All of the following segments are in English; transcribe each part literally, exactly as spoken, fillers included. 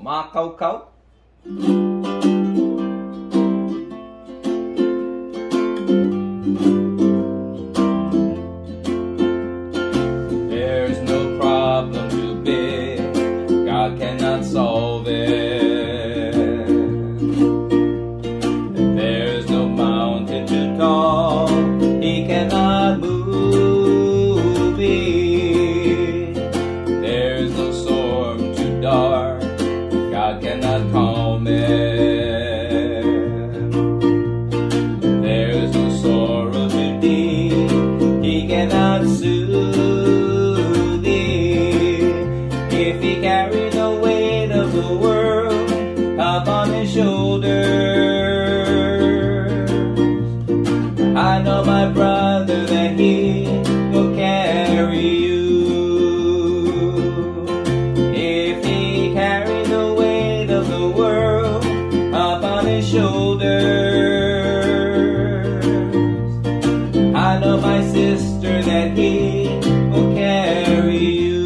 mga kaukaw. There's no problem too big, God cannot solve it. There's no mountain too tall, He cannot move it. There's no storm too dark, God cannot calm it. There's no sorrow too deep, He cannot soothe it. If He carried the weight of the world upon His shoulders, I know, my brother, that He will carry you. If He carried the weight of the world upon His shoulders, I know, my sister, that He will carry you.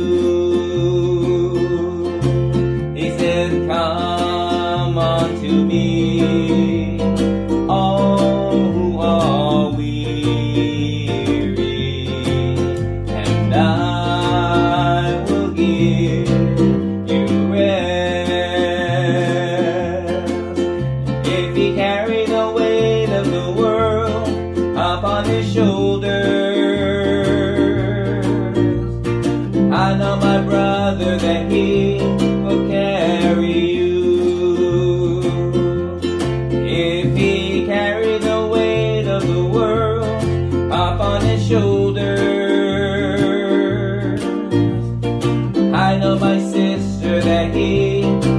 He said, come unto me, all who are weary, and I will give you rest. If He carried the weight of the world upon His shoulders, I know, my brother, that He will carry you. If He carried the weight of the world upon His shoulders, I know, my sister, that He